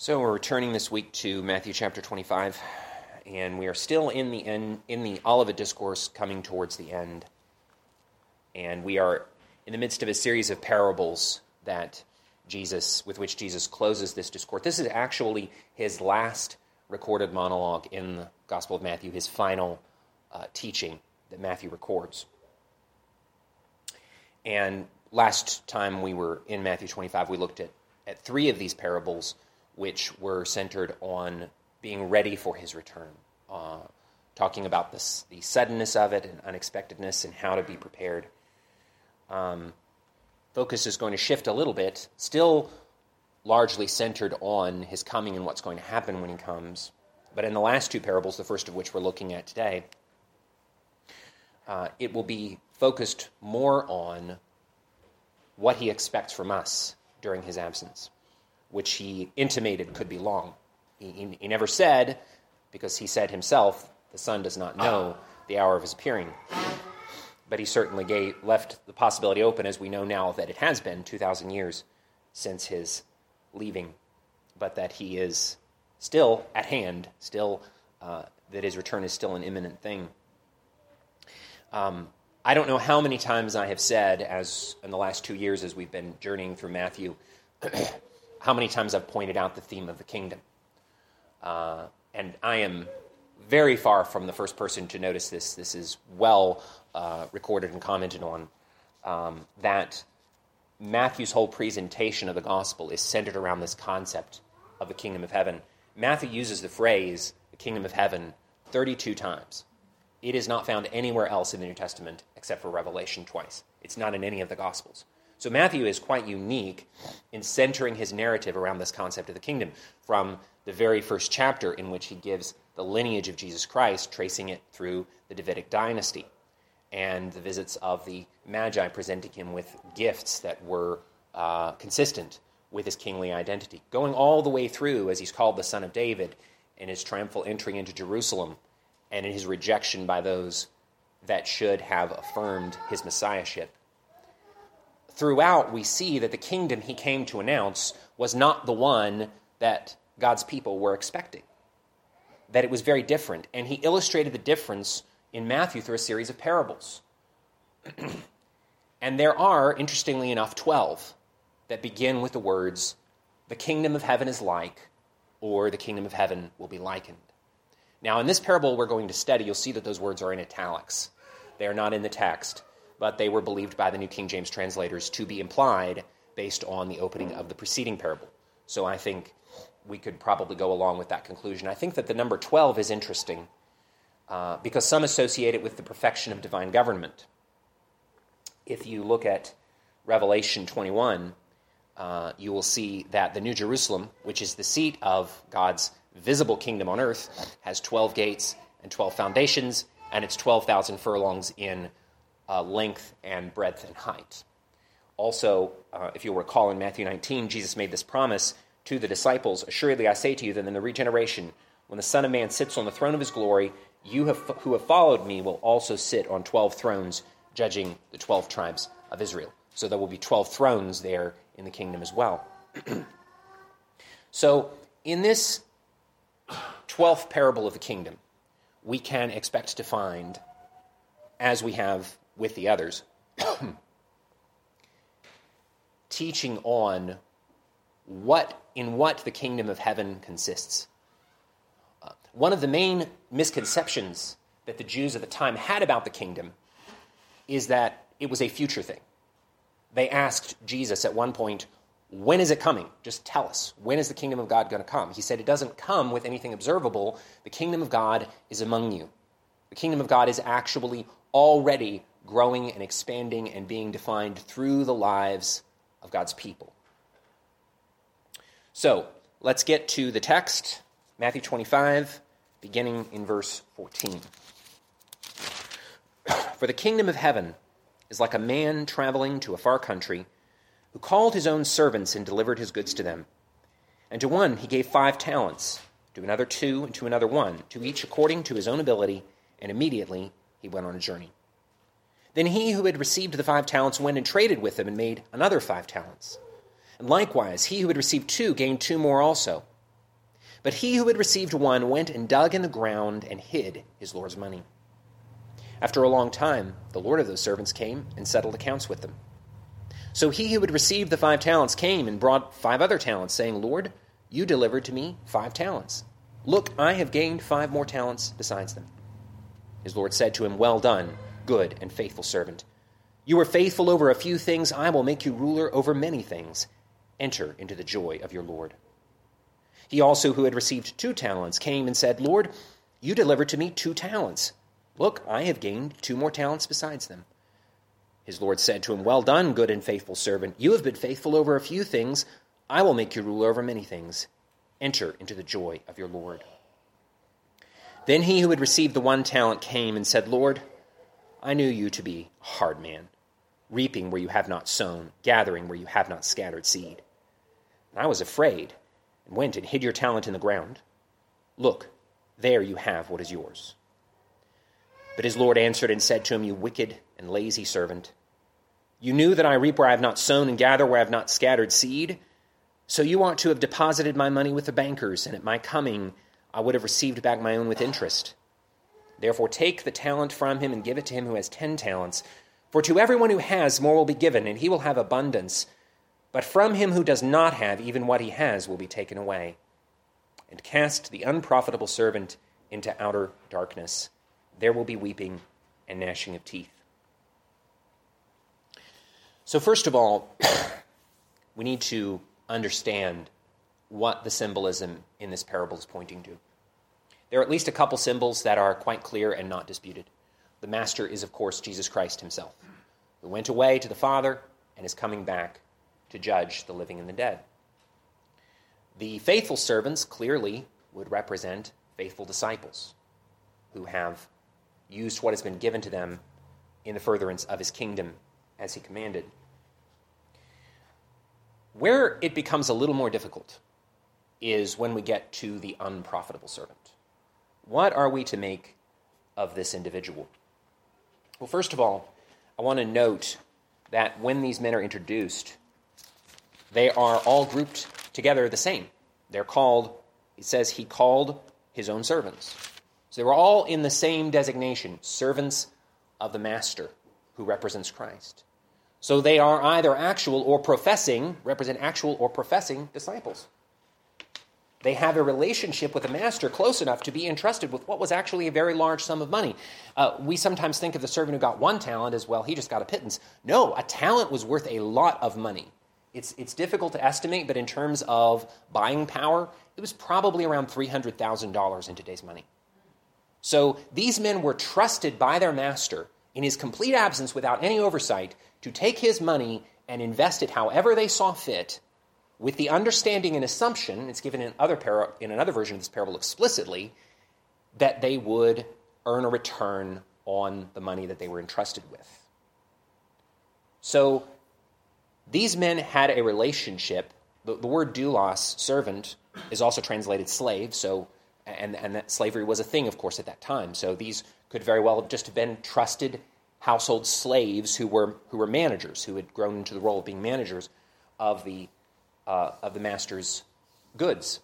So we're returning this week to Matthew chapter 25, and we are still in the Olivet Discourse, coming towards the end. And we are in the midst of a series of parables with which Jesus closes this discourse. This is actually his last recorded monologue in the Gospel of Matthew, his final teaching that Matthew records. And last time we were in Matthew 25, we looked at three of these parables, which were centered on being ready for his return, talking about the suddenness of it and unexpectedness and how to be prepared. Focus is going to shift a little bit, still largely centered on his coming and what's going to happen when he comes. But in the last two parables, the first of which we're looking at today, it will be focused more on what he expects from us during his absence, which he intimated could be long. He never said, because he said himself, the Son does not know the hour of his appearing. But he certainly left the possibility open, as we know now that it has been 2,000 years since his leaving, but that he is still at hand, that his return is still an imminent thing. I don't know how many times I have said, as in the last 2 years as we've been journeying through Matthew, how many times I've pointed out the theme of the kingdom. And I am very far from the first person to notice this. This is well recorded and commented on, that Matthew's whole presentation of the gospel is centered around this concept of the kingdom of heaven. Matthew uses the phrase, the kingdom of heaven, 32 times. It is not found anywhere else in the New Testament except for Revelation twice. It's not in any of the Gospels. So Matthew is quite unique in centering his narrative around this concept of the kingdom, from the very first chapter in which he gives the lineage of Jesus Christ, tracing it through the Davidic dynasty, and the visits of the Magi presenting him with gifts that were consistent with his kingly identity, going all the way through as he's called the Son of David in his triumphal entry into Jerusalem and in his rejection by those that should have affirmed his messiahship. Throughout, we see that the kingdom he came to announce was not the one that God's people were expecting, that it was very different. And he illustrated the difference in Matthew through a series of parables. And there are, interestingly enough, 12 that begin with the words, the kingdom of heaven is like, or the kingdom of heaven will be likened. Now, in this parable we're going to study, you'll see that those words are in italics. They are not in the text, but they were believed by the New King James translators to be implied based on the opening of the preceding parable. So I think we could probably go along with that conclusion. I think that the number 12 is interesting because some associate it with the perfection of divine government. If you look at Revelation 21, you will see that the New Jerusalem, which is the seat of God's visible kingdom on earth, has 12 gates and 12 foundations, and it's 12,000 furlongs in length and breadth and height. Also, if you'll recall in Matthew 19, Jesus made this promise to the disciples, assuredly I say to you that in the regeneration, when the Son of Man sits on the throne of his glory, you who have followed me will also sit on 12 thrones, judging the 12 tribes of Israel. So there will be 12 thrones there in the kingdom as well. So in this 12th parable of the kingdom, we can expect to find, as we have with the others, teaching on what the kingdom of heaven consists. One of the main misconceptions that the Jews at the time had about the kingdom is that it was a future thing. They asked Jesus at one point, when is it coming? Just tell us. When is the kingdom of God going to come? He said, it doesn't come with anything observable. The kingdom of God is among you. The kingdom of God is actually already growing and expanding and being defined through the lives of God's people. So, let's get to the text, Matthew 25, beginning in verse 14. For the kingdom of heaven is like a man traveling to a far country, who called his own servants and delivered his goods to them. And to one he gave 5 talents, to another 2, and to another 1, to each according to his own ability, and immediately he went on a journey. Then he who had received the 5 talents went and traded with them and made another 5 talents. And likewise, he who had received 2 gained 2 more also. But he who had received one went and dug in the ground and hid his lord's money. After a long time, the lord of those servants came and settled accounts with them. So he who had received the 5 talents came and brought 5 other talents, saying, Lord, you delivered to me 5 talents. Look, I have gained 5 more talents besides them. His lord said to him, Well done, good and faithful servant. You were faithful over a few things. I will make you ruler over many things. Enter into the joy of your Lord. He also, who had received 2 talents, came and said, Lord, you delivered to me 2 talents. Look, I have gained 2 more talents besides them. His Lord said to him, Well done, good and faithful servant. You have been faithful over a few things. I will make you ruler over many things. Enter into the joy of your Lord. Then he who had received the 1 talent came and said, Lord, I knew you to be a hard man, reaping where you have not sown, gathering where you have not scattered seed. And I was afraid, and went and hid your talent in the ground. Look, there you have what is yours. But his Lord answered and said to him, You wicked and lazy servant, you knew that I reap where I have not sown and gather where I have not scattered seed. So you ought to have deposited my money with the bankers, and at my coming I would have received back my own with interest. Therefore take the talent from him and give it to him who has 10 talents. For to everyone who has, more will be given, and he will have abundance. But from him who does not have, even what he has will be taken away. And cast the unprofitable servant into outer darkness. There will be weeping and gnashing of teeth. So first of all, we need to understand what the symbolism in this parable is pointing to. There are at least a couple symbols that are quite clear and not disputed. The master is, of course, Jesus Christ himself, who went away to the Father and is coming back to judge the living and the dead. The faithful servants clearly would represent faithful disciples who have used what has been given to them in the furtherance of his kingdom as he commanded. Where it becomes a little more difficult is when we get to the unprofitable servant. What are we to make of this individual? Well, first of all, I want to note that when these men are introduced, they are all grouped together the same. They're called, it says he called his own servants. So they were all in the same designation, servants of the master who represents Christ. So they are either represent actual or professing disciples. They have a relationship with the master close enough to be entrusted with what was actually a very large sum of money. We sometimes think of the servant who got 1 talent as, well, he just got a pittance. No, a talent was worth a lot of money. It's difficult to estimate, but in terms of buying power, it was probably around $300,000 in today's money. So these men were trusted by their master in his complete absence without any oversight to take his money and invest it however they saw fit, with the understanding and assumption, it's given in another version of this parable explicitly, that they would earn a return on the money that they were entrusted with. So these men had a relationship. The word doulos, servant, is also translated slave, and that slavery was a thing, of course, at that time. So these could very well have just been trusted household slaves who were managers, who had grown into the role of being managers of the master's goods.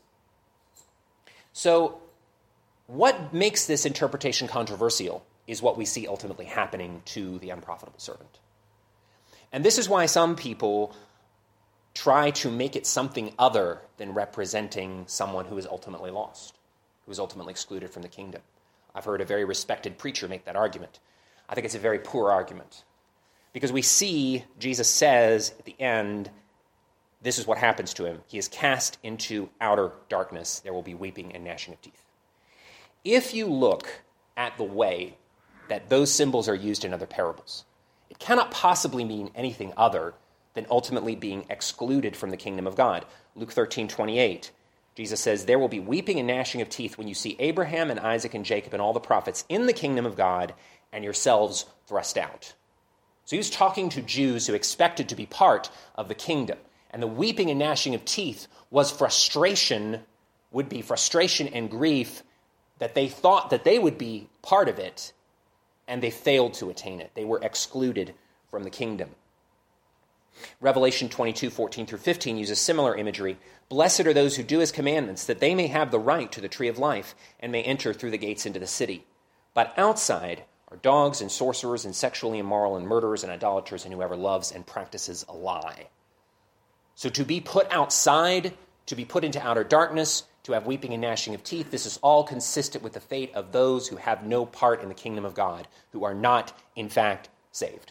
So what makes this interpretation controversial is what we see ultimately happening to the unprofitable servant. And this is why some people try to make it something other than representing someone who is ultimately lost, who is ultimately excluded from the kingdom. I've heard a very respected preacher make that argument. I think it's a very poor argument, because we see Jesus says at the end, this is what happens to him. He is cast into outer darkness. There will be weeping and gnashing of teeth. If you look at the way that those symbols are used in other parables, it cannot possibly mean anything other than ultimately being excluded from the kingdom of God. Luke 13:28, Jesus says, there will be weeping and gnashing of teeth when you see Abraham and Isaac and Jacob and all the prophets in the kingdom of God and yourselves thrust out. So he was talking to Jews who expected to be part of the kingdom. And the weeping and gnashing of teeth would be frustration and grief that they thought that they would be part of it, and they failed to attain it. They were excluded from the kingdom. Revelation 22:14-15 uses similar imagery. Blessed are those who do his commandments, that they may have the right to the tree of life and may enter through the gates into the city. But outside are dogs and sorcerers and sexually immoral and murderers and idolaters and whoever loves and practices a lie. So to be put outside, to be put into outer darkness, to have weeping and gnashing of teeth, this is all consistent with the fate of those who have no part in the kingdom of God, who are not, in fact, saved.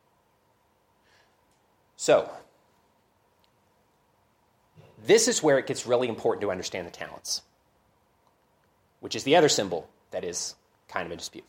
So, this is where it gets really important to understand the talents, which is the other symbol that is kind of in dispute.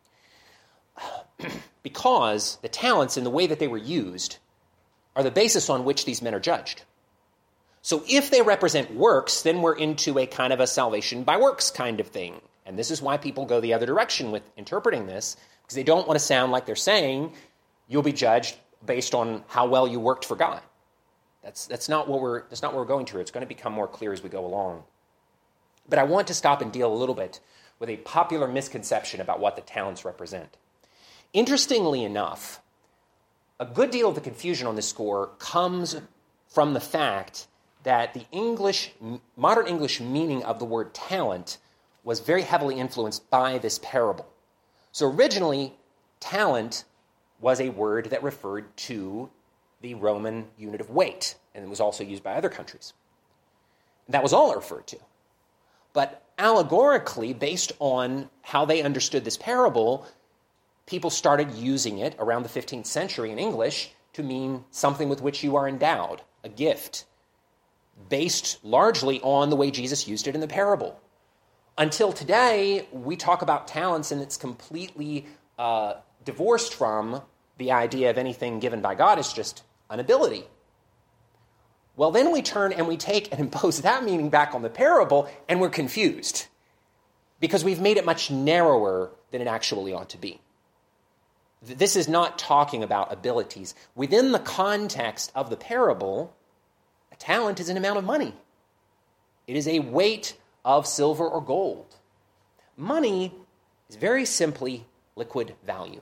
Because the talents and the way that they were used are the basis on which these men are judged. So if they represent works, then we're into a kind of a salvation by works kind of thing. And this is why people go the other direction with interpreting this, because they don't want to sound like they're saying you'll be judged based on how well you worked for God. That's not what we're going to. It's going to become more clear as we go along. But I want to stop and deal a little bit with a popular misconception about what the talents represent. Interestingly enough, a good deal of the confusion on this score comes from the fact that the modern English meaning of the word talent was very heavily influenced by this parable. So originally, talent was a word that referred to the Roman unit of weight, and it was also used by other countries. That was all it referred to. But allegorically, based on how they understood this parable, people started using it around the 15th century in English to mean something with which you are endowed, a gift, based largely on the way Jesus used it in the parable. Until today, we talk about talents and it's completely divorced from the idea of anything given by God as just an ability. Well, then we turn and we take and impose that meaning back on the parable, and we're confused because we've made it much narrower than it actually ought to be. This is not talking about abilities. Within the context of the parable, a talent is an amount of money. It is a weight of silver or gold. Money is very simply liquid value.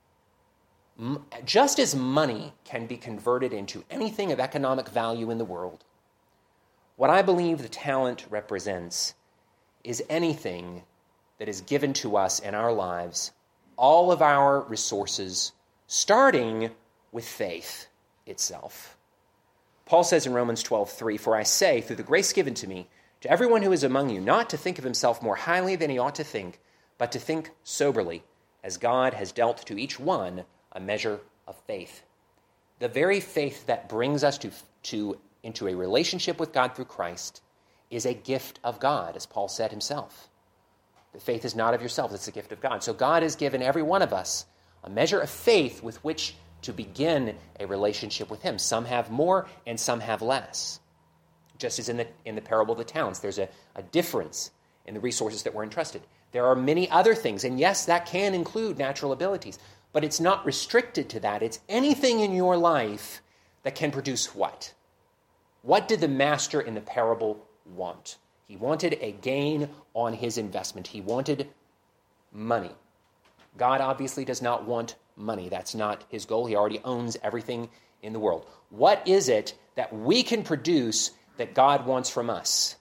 Just as money can be converted into anything of economic value in the world, what I believe the talent represents is anything that is given to us in our lives, all of our resources, starting with faith itself. Paul says in Romans 12:3, "For I say, through the grace given to me, to everyone who is among you, not to think of himself more highly than he ought to think, but to think soberly, as God has dealt to each one a measure of faith." The very faith that brings us into a relationship with God through Christ is a gift of God, as Paul said himself. The faith is not of yourselves, it's a gift of God. So God has given every one of us a measure of faith with which to begin a relationship with him. Some have more and some have less. Just as in the parable of the talents, there's a difference in the resources that were entrusted. There are many other things, and yes, that can include natural abilities, but it's not restricted to that. It's anything in your life that can produce what? What did the master in the parable want? He wanted a gain on his investment. He wanted money. God obviously does not want money. That's not his goal. He already owns everything in the world. What is it that we can produce that God wants from us?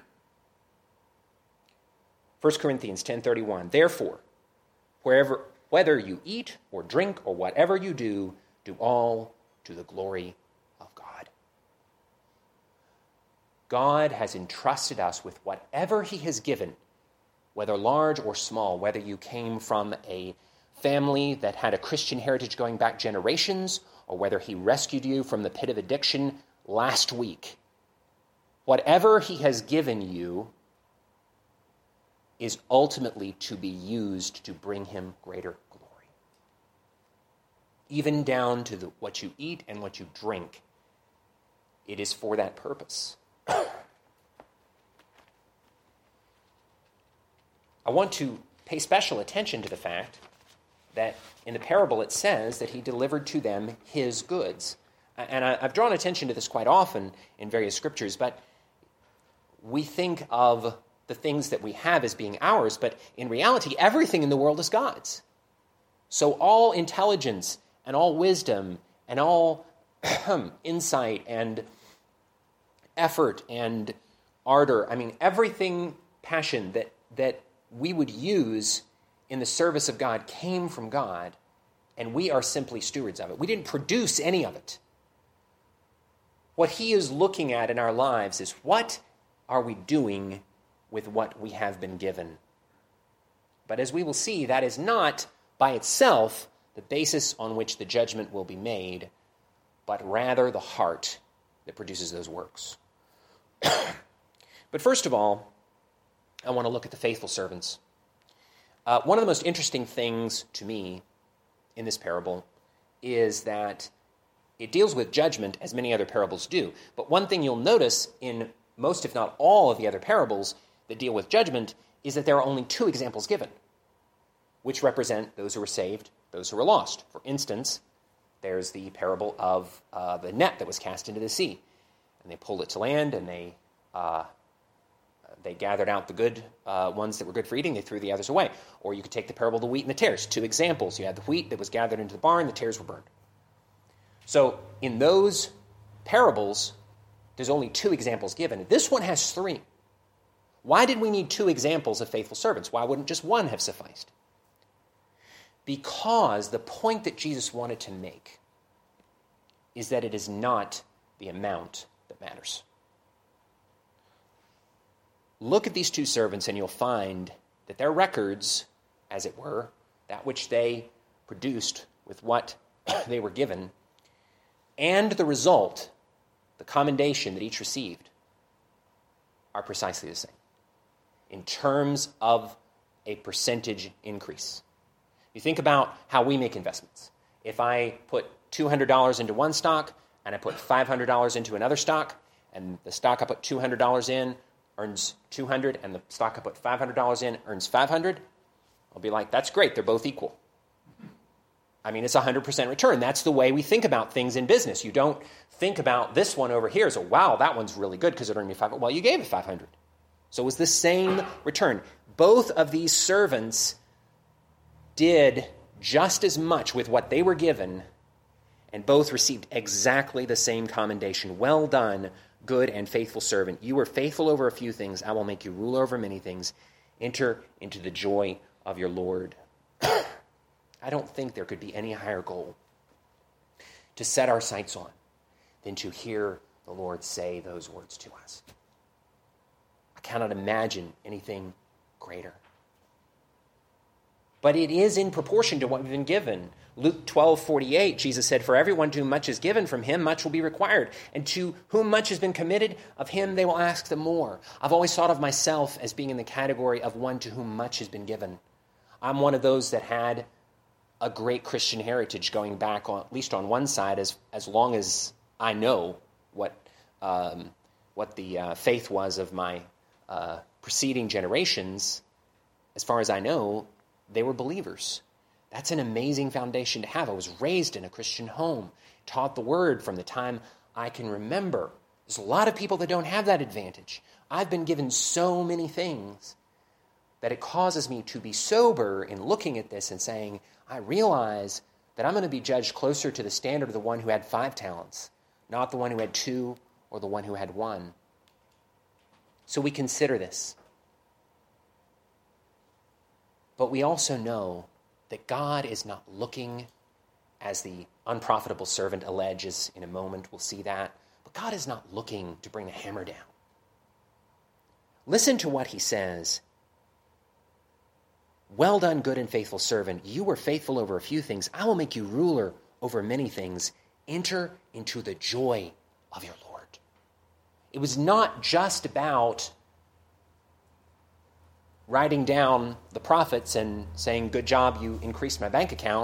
1 Corinthians 10:31, "Therefore, whether you eat or drink or whatever you do, do all to the glory of God." God has entrusted us with whatever he has given, whether large or small, whether you came from a family that had a Christian heritage going back generations, or whether he rescued you from the pit of addiction last week. Whatever he has given you is ultimately to be used to bring him greater glory. Even down to what you eat and what you drink, it is for that purpose. I want to pay special attention to the fact that in the parable it says that he delivered to them his goods. And I've drawn attention to this quite often in various scriptures, but we think of the things that we have as being ours, but in reality, everything in the world is God's. So all intelligence and all wisdom and all insight and effort and ardor. I mean, everything, passion that we would use in the service of God came from God, and we are simply stewards of it. We didn't produce any of it. What he is looking at in our lives is, what are we doing with what we have been given? But as we will see, that is not by itself the basis on which the judgment will be made, but rather the heart that produces those works. But first of all, I want to look at the faithful servants. One of the most interesting things to me in this parable is that it deals with judgment as many other parables do. But one thing you'll notice in most, if not all, of the other parables that deal with judgment is that there are only two examples given, which represent those who were saved, those who were lost. For instance, there's the parable of the net that was cast into the sea. And they pulled it to land, and they gathered out the good ones that were good for eating. They threw the others away. Or you could take the parable of the wheat and the tares. Two examples. You had the wheat that was gathered into the barn. The tares were burned. So in those parables, there's only two examples given. This one has three. Why did we need two examples of faithful servants? Why wouldn't just one have sufficed? Because the point that Jesus wanted to make is that it is not the amount that matters. Look at these two servants and you'll find that their records, as it were, that which they produced with what they were given, and the result, the commendation that each received, are precisely the same in terms of a percentage increase. You think about how we make investments. If I put $200 into one stock and I put $500 into another stock, and the stock I put $200 in earns $200, and the stock I put $500 in earns $500, I'll be like, that's great, they're both equal. I mean, it's 100% return. That's the way we think about things in business. You don't think about this one over here as, oh, wow, that one's really good because it earned me $500. Well, you gave it $500. So it was the same return. Both of these servants did just as much with what they were given, and both received exactly the same commendation. Well done, good and faithful servant. You were faithful over a few things. I will make you rule over many things. Enter into the joy of your Lord. I don't think there could be any higher goal to set our sights on than to hear the Lord say those words to us. I cannot imagine anything greater. But it is in proportion to what we've been given. Luke 12:48, Jesus said, "For everyone to whom much is given, from him much will be required. And to whom much has been committed, of him they will ask the more." I've always thought of myself as being in the category of one to whom much has been given. I'm one of those that had a great Christian heritage going back, at least on one side, as long as I know what the faith was of my preceding generations. As far as I know, they were believers. That's an amazing foundation to have. I was raised in a Christian home, taught the word from the time I can remember. There's a lot of people that don't have that advantage. I've been given so many things that it causes me to be sober in looking at this and saying, I realize that I'm going to be judged closer to the standard of the one who had 5 talents, not the one who had 2 or the one who had 1. So we consider this. But we also know that God is not looking, as the unprofitable servant alleges in a moment, we'll see that, but God is not looking to bring the hammer down. Listen to what he says. "Well done, good and faithful servant. You were faithful over a few things. I will make you ruler over many things. Enter into the joy of your Lord." It was not just about writing down the profits and saying, good job, you increased my bank account.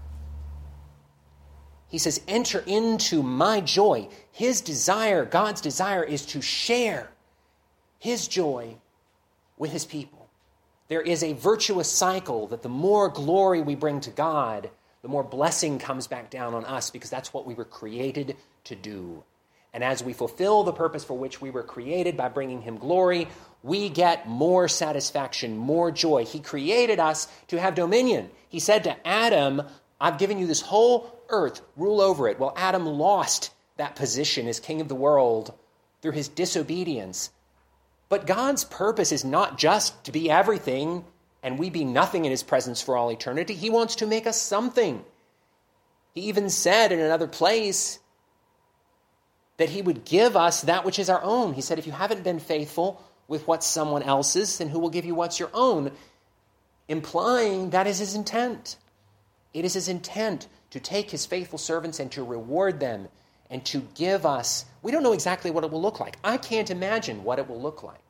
He says, enter into my joy. His desire, God's desire, is to share his joy with his people. There is a virtuous cycle that the more glory we bring to God, the more blessing comes back down on us, because that's what we were created to do. And as we fulfill the purpose for which we were created by bringing him glory, we get more satisfaction, more joy. He created us to have dominion. He said to Adam, I've given you this whole earth, rule over it. Well, Adam lost that position as king of the world through his disobedience. But God's purpose is not just to be everything and we be nothing in his presence for all eternity. He wants to make us something. He even said in another place that he would give us that which is our own. He said, if you haven't been faithful with what's someone else's, then who will give you what's your own? Implying that is his intent. It is his intent to take his faithful servants and to reward them and to give us. We don't know exactly what it will look like. I can't imagine what it will look like.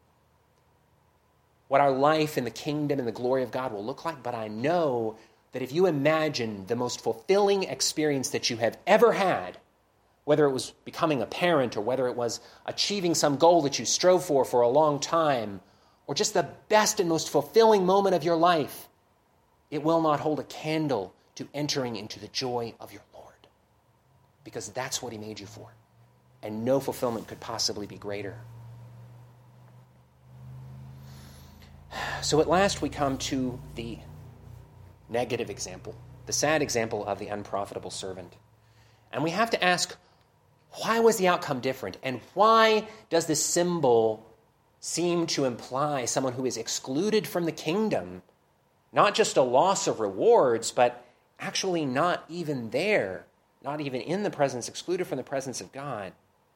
What our life in the kingdom and the glory of God will look like, but I know that if you imagine the most fulfilling experience that you have ever had, whether it was becoming a parent or whether it was achieving some goal that you strove for a long time, or just the best and most fulfilling moment of your life, it will not hold a candle to entering into the joy of your Lord. Because that's what he made you for. And no fulfillment could possibly be greater. So at last we come to the negative example, the sad example of the unprofitable servant. And we have to ask, why was the outcome different? And why does this symbol seem to imply someone who is excluded from the kingdom, not just a loss of rewards, but actually not even there, not even in the presence, excluded from the presence of God?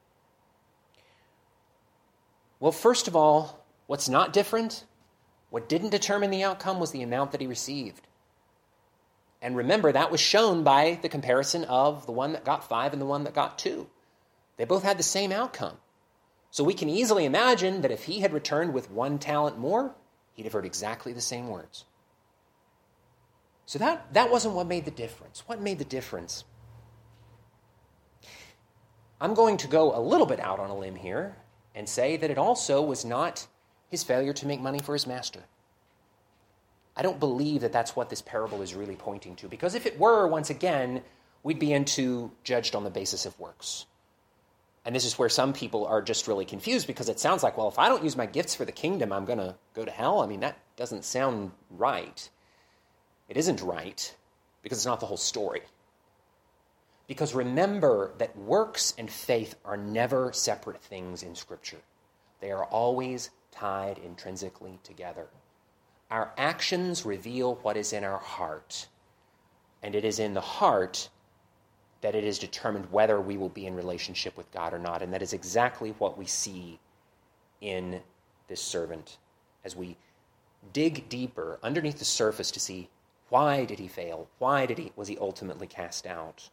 Well, first of all, what's not different, what didn't determine the outcome was the amount that he received. And remember, that was shown by the comparison of the one that got 5 and the one that got 2. They both had the same outcome. So we can easily imagine that if he had returned with 1 talent more, he'd have heard exactly the same words. So that wasn't what made the difference. What made the difference? I'm going to go a little bit out on a limb here and say that it also was not his failure to make money for his master. I don't believe that that's what this parable is really pointing to, because if it were, once again, we'd be judged on the basis of works. And this is where some people are just really confused, because it sounds like, well, if I don't use my gifts for the kingdom, I'm going to go to hell. I mean, that doesn't sound right. It isn't right, because it's not the whole story. Because remember that works and faith are never separate things in Scripture. They are always tied intrinsically together. Our actions reveal what is in our heart, and it is in the heart that it is determined whether we will be in relationship with God or not. And that is exactly what we see in this servant as we dig deeper underneath the surface to see, why did he fail? Why was he ultimately cast out?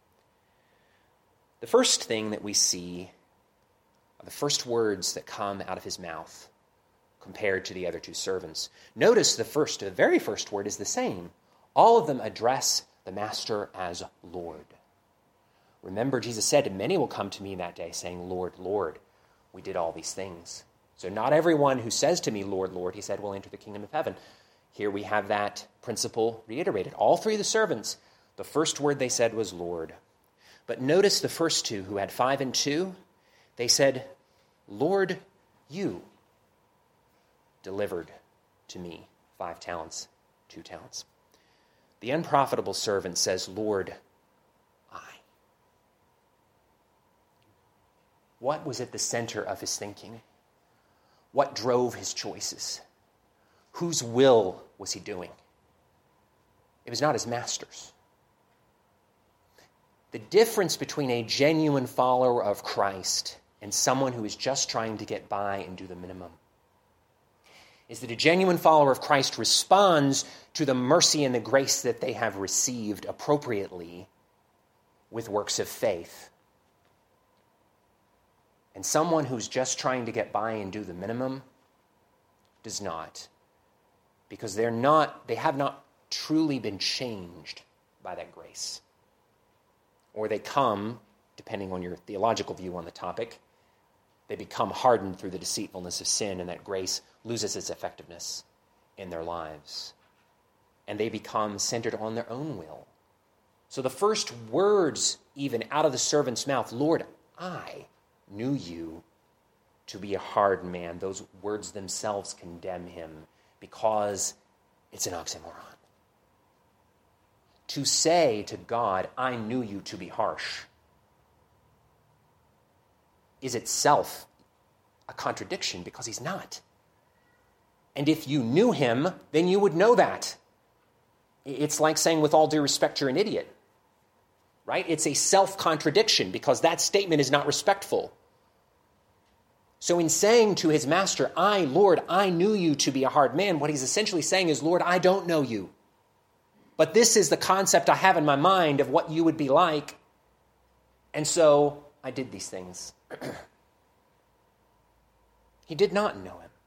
The first thing that we see are the first words that come out of his mouth compared to the other 2 servants. Notice the very first word is the same. All of them address the master as Lord. Remember, Jesus said, many will come to me that day saying, Lord, Lord, we did all these things. So not everyone who says to me, Lord, Lord, he said, will enter the kingdom of heaven. Here we have that principle reiterated. All 3 of the servants, the first word they said was Lord. But notice the first 2 who had 5 and 2, they said, Lord, you delivered to me 5 talents, 2 talents. The unprofitable servant says, Lord, I. What was at the center of his thinking? What drove his choices? Whose will was he doing? It was not his master's. The difference between a genuine follower of Christ and someone who is just trying to get by and do the minimum is that a genuine follower of Christ responds to the mercy and the grace that they have received appropriately with works of faith. And someone who's just trying to get by and do the minimum does not, because they have not truly been changed by that grace. Or they come, depending on your theological view on the topic, they become hardened through the deceitfulness of sin, and that grace loses its effectiveness in their lives. And they become centered on their own will. So the first words, even out of the servant's mouth, Lord, I knew you to be a hard man. Those words themselves condemn him because it's an oxymoron. to say to God, I knew you to be harsh, is itself a contradiction because he's not. And if you knew him, then you would know that. It's like saying, with all due respect, you're an idiot. Right? It's a self-contradiction because that statement is not respectful. So in saying to his master, Lord, I knew you to be a hard man, what he's essentially saying is, Lord, I don't know you. But this is the concept I have in my mind of what you would be like. And so I did these things. He did not know him.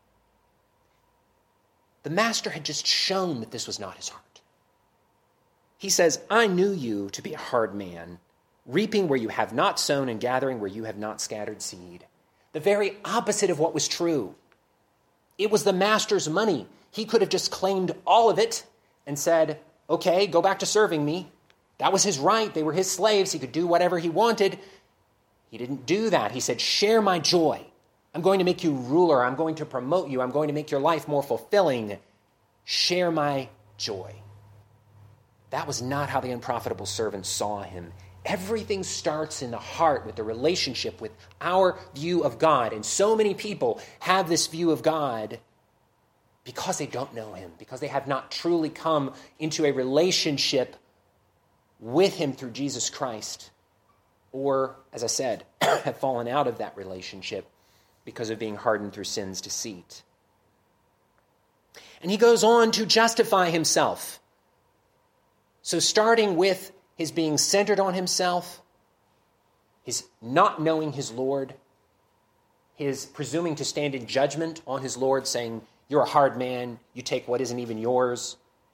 The master had just shown that this was not his heart. He says, I knew you to be a hard man, reaping where you have not sown and gathering where you have not scattered seed. The very opposite of what was true. It was the master's money. He could have just claimed all of it and said, okay, go back to serving me. That was his right. They were his slaves. He could do whatever he wanted. He didn't do that. He said, share my joy. I'm going to make you ruler. I'm going to promote you. I'm going to make your life more fulfilling. Share my joy. That was not how the unprofitable servant saw him. Everything starts in the heart with the relationship with our view of God. And so many people have this view of God because they don't know him, because they have not truly come into a relationship with him through Jesus Christ. Or, as I said, have fallen out of that relationship because of being hardened through sin's deceit. And he goes on to justify himself. So starting with his being centered on himself, his not knowing his Lord, his presuming to stand in judgment on his Lord, saying, you're a hard man, you take what isn't even yours.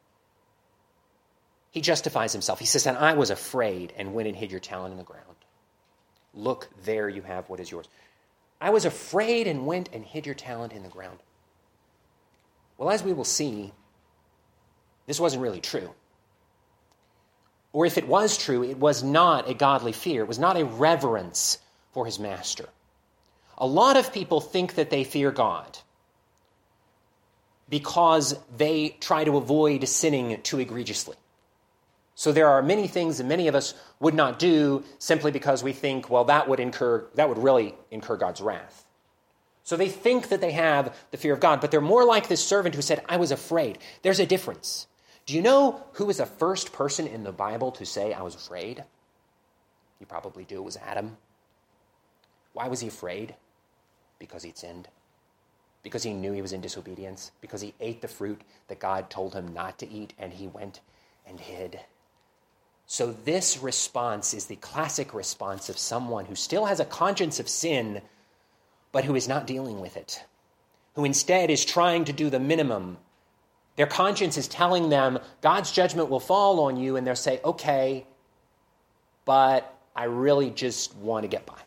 He justifies himself. He says, and I was afraid and went and hid your talent in the ground. Look, there you have what is yours. I was afraid and went and hid your talent in the ground. Well, as we will see, this wasn't really true. Or if it was true, it was not a godly fear. It was not a reverence for his master. A lot of people think that they fear God because they try to avoid sinning too egregiously. So there are many things that many of us would not do simply because we think, well, that would really incur God's wrath. So they think that they have the fear of God, but they're more like this servant who said, I was afraid. There's a difference. Do you know who was the first person in the Bible to say, I was afraid? You probably do. It was Adam. Why was he afraid? Because he'd sinned. Because he knew he was in disobedience. Because he ate the fruit that God told him not to eat, and he went and hid. So this response is the classic response of someone who still has a conscience of sin, but who is not dealing with it. Who instead is trying to do the minimum. Their conscience is telling them God's judgment will fall on you, and they'll say, okay, but I really just want to get by.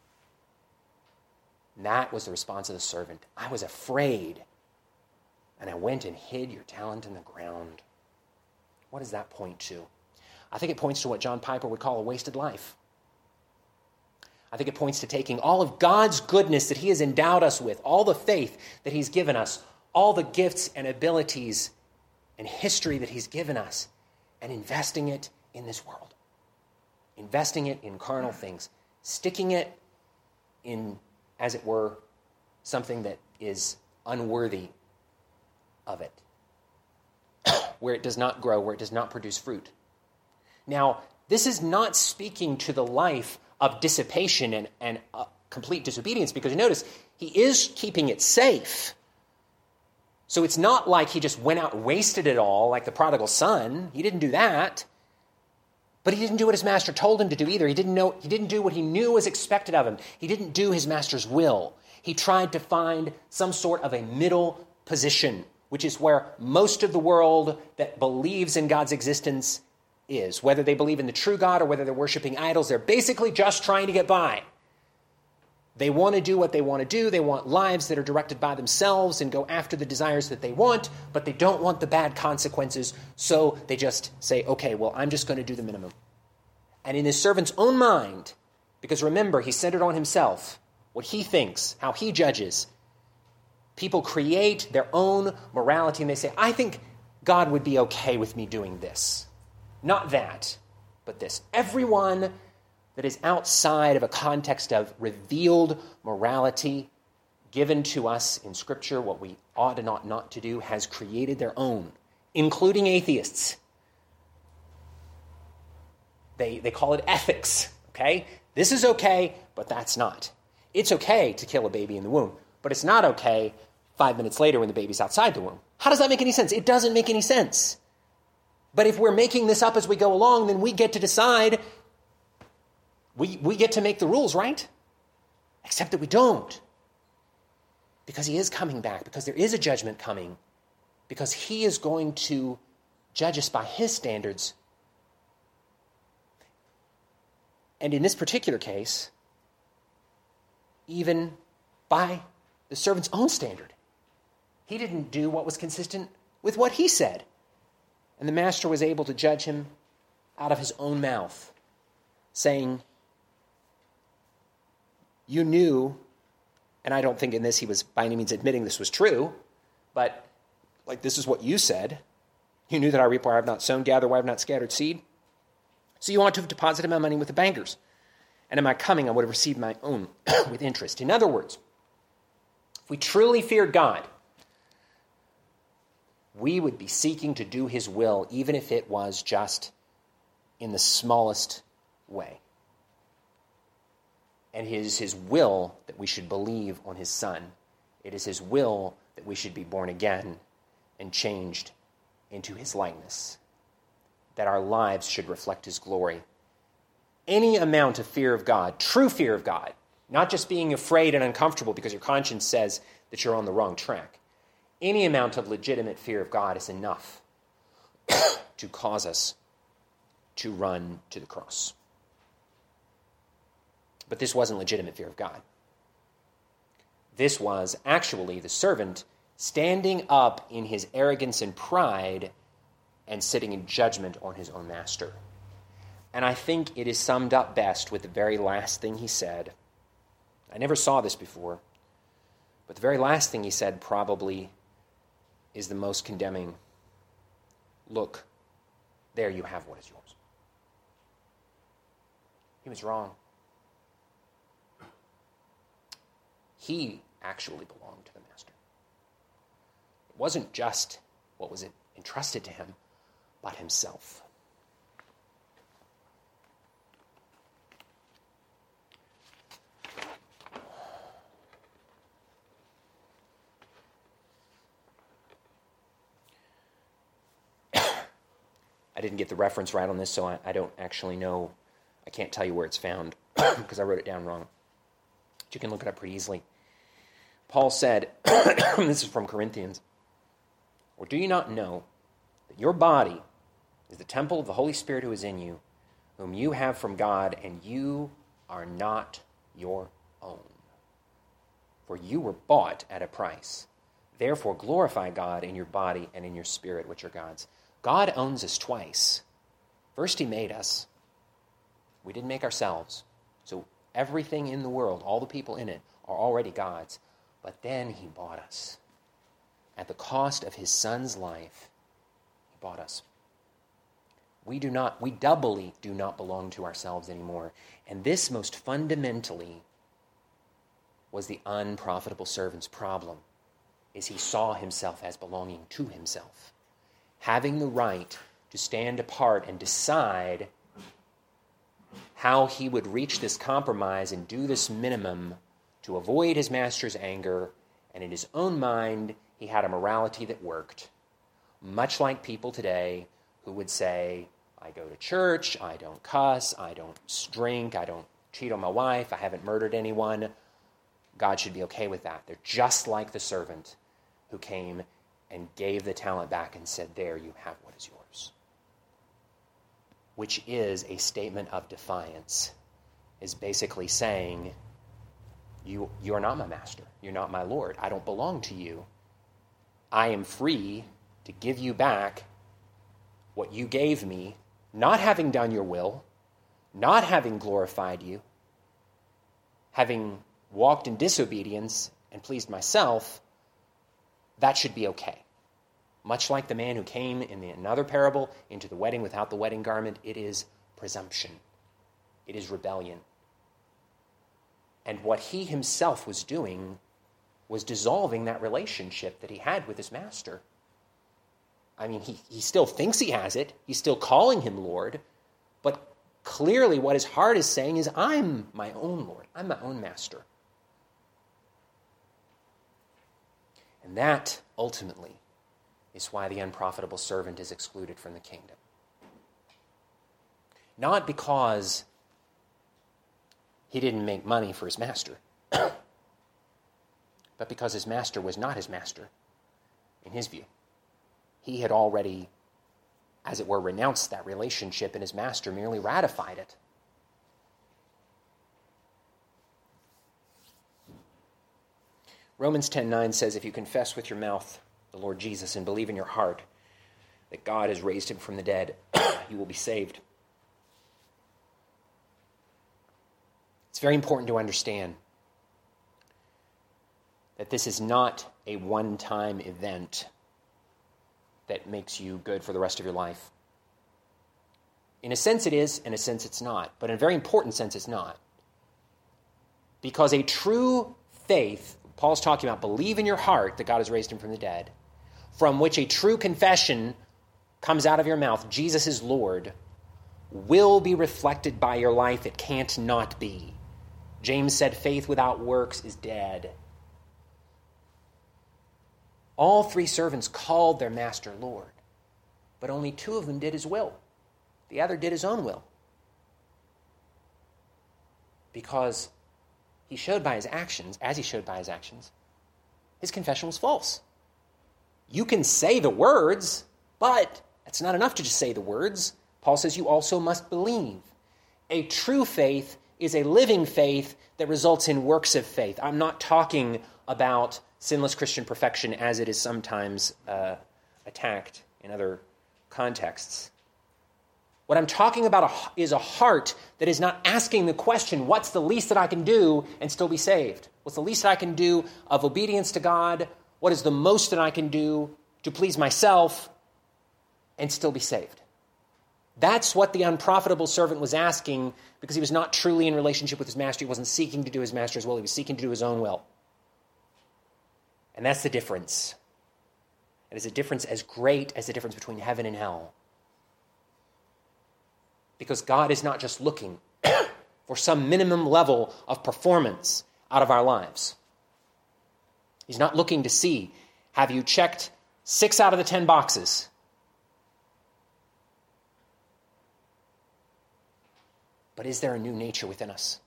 And that was the response of the servant. I was afraid, and I went and hid your talent in the ground. What does that point to? I think it points to what John Piper would call a wasted life. I think it points to taking all of God's goodness that he has endowed us with, all the faith that he's given us, all the gifts and abilities and history that he's given us, and investing it in this world. Investing it in carnal things. Sticking it in, as it were, something that is unworthy of it. Where it does not grow, where it does not produce fruit. Now, this is not speaking to the life of dissipation and complete disobedience, because notice, he is keeping it safe. So it's not like he just went out and wasted it all like the prodigal son. He didn't do that. But he didn't do what his master told him to do either. He didn't do what he knew was expected of him. He didn't do his master's will. He tried to find some sort of a middle position, which is where most of the world that believes in God's existence is. Whether they believe in the true God or whether they're worshiping idols, they're basically just trying to get by. They want to do what they want to do. They want lives that are directed by themselves and go after the desires that they want, but they don't want the bad consequences, so they just say, okay, well, I'm just going to do the minimum. And in his servant's own mind, because remember, he's centered on himself, what he thinks, how he judges, people create their own morality, and they say, I think God would be okay with me doing this. Not that, but this. Everyone that is outside of a context of revealed morality given to us in Scripture, what we ought and ought not to do, has created their own, including atheists. They call it ethics, okay? This is okay, but that's not. It's okay to kill a baby in the womb, but it's not okay 5 minutes later when the baby's outside the womb. How does that make any sense? It doesn't make any sense. But if we're making this up as we go along, then we get to decide. We get to make the rules, right? Except that we don't. Because he is coming back, because there is a judgment coming, because he is going to judge us by his standards. And in this particular case, even by the servant's own standard. He didn't do what was consistent with what he said. And the master was able to judge him out of his own mouth, saying, you knew, and I don't think in this he was by any means admitting this was true, but like this is what you said. You knew that I reap where I have not sown, gather where I have not scattered seed. So you ought to have deposited my money with the bankers. And in my coming, I would have received my own with interest. In other words, if we truly feared God, we would be seeking to do his will, even if it was just in the smallest way. And it is his will that we should believe on his Son. It is his will that we should be born again and changed into his likeness, that our lives should reflect his glory. Any amount of fear of God, true fear of God, not just being afraid and uncomfortable because your conscience says that you're on the wrong track. Any amount of legitimate fear of God is enough to cause us to run to the cross. But this wasn't legitimate fear of God. This was actually the servant standing up in his arrogance and pride and sitting in judgment on his own master. And I think it is summed up best with the very last thing he said. I never saw this before, but the very last thing he said probably is the most condemning. Look, there you have what is yours. He was wrong. He actually belonged to the master. It wasn't just what was entrusted to him, but himself. I didn't get the reference right on this, so I don't actually know. I can't tell you where it's found because I wrote it down wrong. But you can look it up pretty easily. Paul said, this is from Corinthians, or do you not know that your body is the temple of the Holy Spirit who is in you, whom you have from God, and you are not your own? For you were bought at a price. Therefore glorify God in your body and in your spirit, which are God's. God owns us twice. First, he made us. We didn't make ourselves. So everything in the world, all the people in it, are already God's. But then he bought us. At the cost of his Son's life, he bought us. We doubly do not belong to ourselves anymore. And this most fundamentally was the unprofitable servant's problem, is he saw himself as belonging to himself, having the right to stand apart and decide how he would reach this compromise and do this minimum to avoid his master's anger. And in his own mind, he had a morality that worked, much like people today who would say, I go to church, I don't cuss, I don't drink, I don't cheat on my wife, I haven't murdered anyone. God should be okay with that. They're just like the servant who came and gave the talent back and said, there you have what is yours. Which is a statement of defiance, is basically saying, you are not my master. You're not my Lord. I don't belong to you. I am free to give you back what you gave me, not having done your will, not having glorified you, having walked in disobedience and pleased myself. That should be okay. Much like the man who came in another parable into the wedding without the wedding garment, it is presumption. It is rebellion. And what he himself was doing was dissolving that relationship that he had with his master. I mean, he still thinks he has it. He's still calling him Lord. But clearly what his heart is saying is, I'm my own Lord. I'm my own master. And that, ultimately, is why the unprofitable servant is excluded from the kingdom. Not because he didn't make money for his master, but because his master was not his master, in his view. He had already, as it were, renounced that relationship, and his master merely ratified it. Romans 10:9 says, if you confess with your mouth the Lord Jesus and believe in your heart that God has raised him from the dead, you will be saved. It's very important to understand that this is not a one-time event that makes you good for the rest of your life. In a sense it is, in a sense it's not. But in a very important sense it's not. Because a true faith, Paul's talking about, believe in your heart that God has raised him from the dead, from which a true confession comes out of your mouth, Jesus is Lord, will be reflected by your life. It can't not be. James said faith without works is dead. All three servants called their master Lord, but only two of them did his will. The other did his own will. Because he showed by his actions, as he showed by his actions, his confession was false. You can say the words, but it's not enough to just say the words. Paul says you also must believe. A true faith is a living faith that results in works of faith. I'm not talking about sinless Christian perfection as it is sometimes attacked in other contexts. What I'm talking about is a heart that is not asking the question, what's the least that I can do and still be saved? What's the least that I can do of obedience to God? What is the most that I can do to please myself and still be saved? That's what the unprofitable servant was asking, because he was not truly in relationship with his master. He wasn't seeking to do his master's will. He was seeking to do his own will. And that's the difference. It is a difference as great as the difference between heaven and hell. Because God is not just looking for some minimum level of performance out of our lives. He's not looking to see, have you checked 6 out of the 10 boxes? But is there a new nature within us?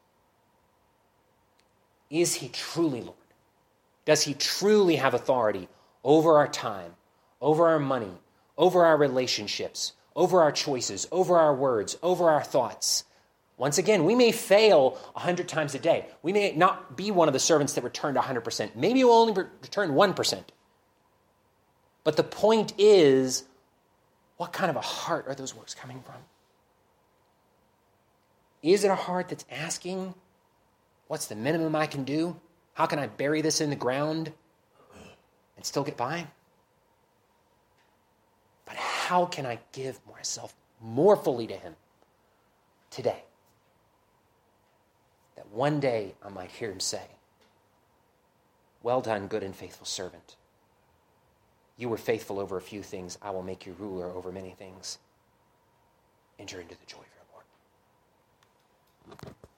Is he truly Lord? Does he truly have authority over our time, over our money, over our relationships, over our choices, over our words, over our thoughts? Once again, we may fail 100 times a day. We may not be one of the servants that returned 100%. Maybe we'll only return 1%. But the point is, what kind of a heart are those works coming from? Is it a heart that's asking, what's the minimum I can do? How can I bury this in the ground and still get by? But how can I give myself more fully to him today? That one day I might hear him say, well done, good and faithful servant. You were faithful over a few things. I will make you ruler over many things. Enter into the joy of your Lord.